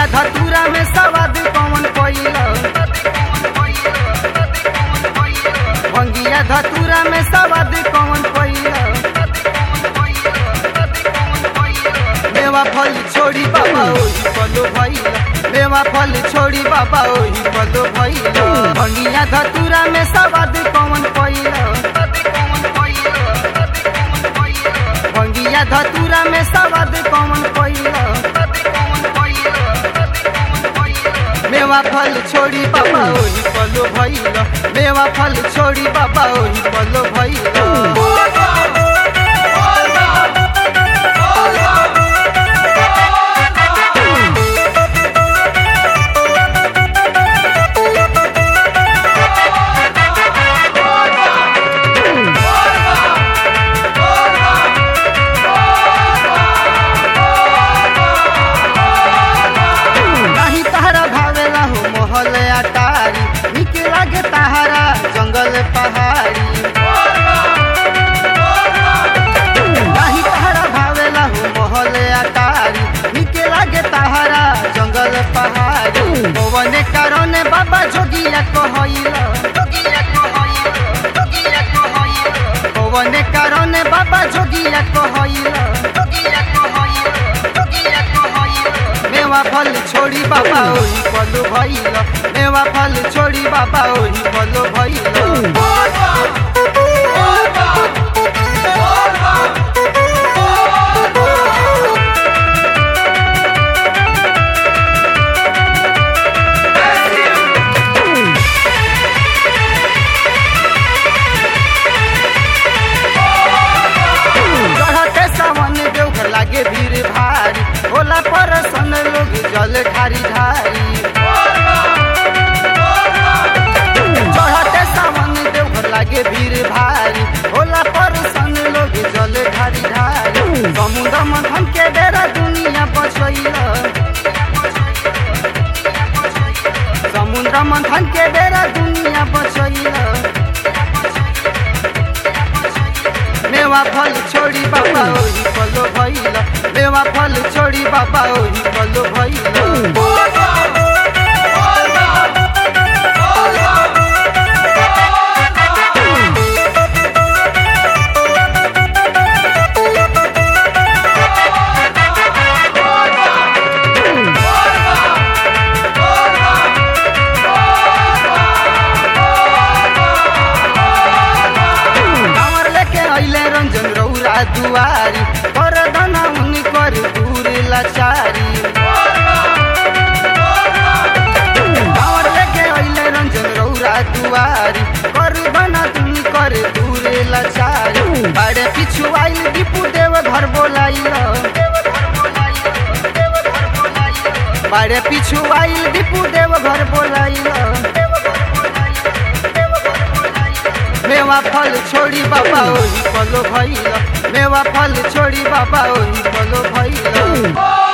भंगिया धतूरा में सवाद कौन पइला, भंगिया धतूरा में सवाद कौन पइला। मेवा फल छोड़ी बाबा ओही पलो भइला, मेवा फल छोड़ी बाबा ओही पलो भइला। भंगिया धतूरा में सवाद कौन पइला, भंगिया धतूरा में सवाद कौन पइला। मेवा फल छोड़ी बाबा ओही पलो भइला, मेवा फल छोड़ी बाबा ओही पलो भइला। अटारी निक लागे तहारा जंगल पहाड़ी, नहीं तहारा भावेला हो महल अटारी निक लागे तहारा जंगल पहाड़ी। पवन कारण बाबा जोगिया कहइला, पवन कारण बाबा जोगिया कहइला। मेवा फल छोड़ी बाबा ओही पलो भइला, मेवा फल छोड़ी बाबा ओही पलो भइला। चढ़ते सावन देवघर लागे भीड़ भारी, होला परसन लोग जल ढारी ढारी। चढ़ते सावन देवघर लागे भीड़ भारी, होला परसन लोग जल ढारी ढारी। समुद्र मंथन के बेरा दुनिया बचैला, समुद्र मंथन के बेरा दुनिया बचैला। मेवा फल छोड़ी बाबा ओही पलो भइला, मेवा फल छोड़ी बाबा ओही पलो भइला। रंजन रौरा दुआरी कर धना उनकर दूर लाचारी, गाँव लेके अइले रंजन रौरा दुआरी कर धना उनकर दूर लाचारी। बड़े पिछु आइल दीपू देव घर बोलाइला, बड़े पिछु आइल दीपू देव घर बोलाइला। मेवा फल छोड़ी बाबा ओही पलो भइला, मेवा फल छोड़ी बाबा ओही पलो भइला।